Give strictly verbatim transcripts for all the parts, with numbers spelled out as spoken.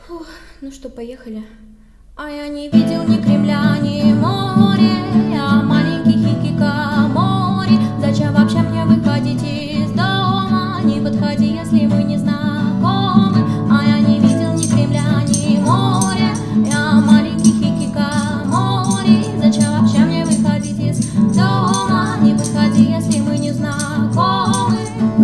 Фух, ну что, поехали. А я не видел ни Кремля, ни моря, я маленький хикикамори. Зачем вообще мне выходить из дома? Не подходи, если мы не знакомы. А я не видел ни Кремля, ни моря, я маленький хикикамори. Зачем вообще мне выходить из дома? Не подходи, если мы не знакомы.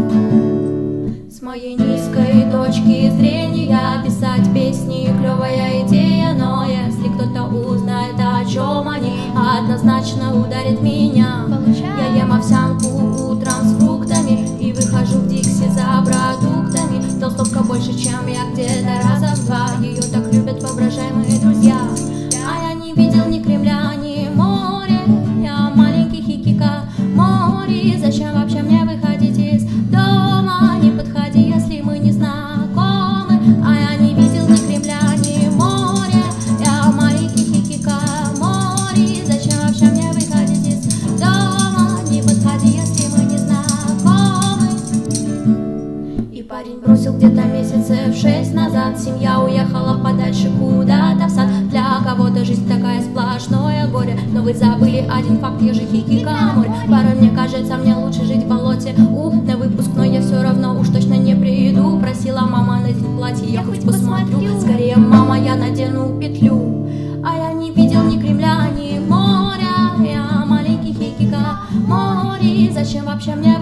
С моей низкой точки зрения писать песни — клевая идея, но если кто-то узнает, о чем они, однозначно ударит меня. Я ем овсянку утром с фруктами и выхожу в Дикси за продуктами. Толстовка больше, чем я, где-то раза в два. Ее так любят воображаемые друзья. А я не видел ни Кремля, ни моря, я маленький хикикамори. Зачем вообще мне выходить из дома? Не подходи, если мы не знакомы. А я не видел ни Кремля, ни моря, я маленький хикикамори. Зачем вообще мне выходить из дома? Не подходи, если мы не знакомы. И парень бросил где-то месяцев шесть назад. Семья уехала подальше куда-то в сад. Для кого-то жизнь такая сплошное горе, но вы забыли один факт: я же хикикамори. Порой мне кажется, мне лучше жить в болоте. У, на выпускной я все равно уж точно не приду. Просила мама надеть платье, я хоть посмотрю. Скорее, мама, я надену петлю. А я не видел ни Кремля, ни моря, я маленький хикикамори. Зачем вообще мне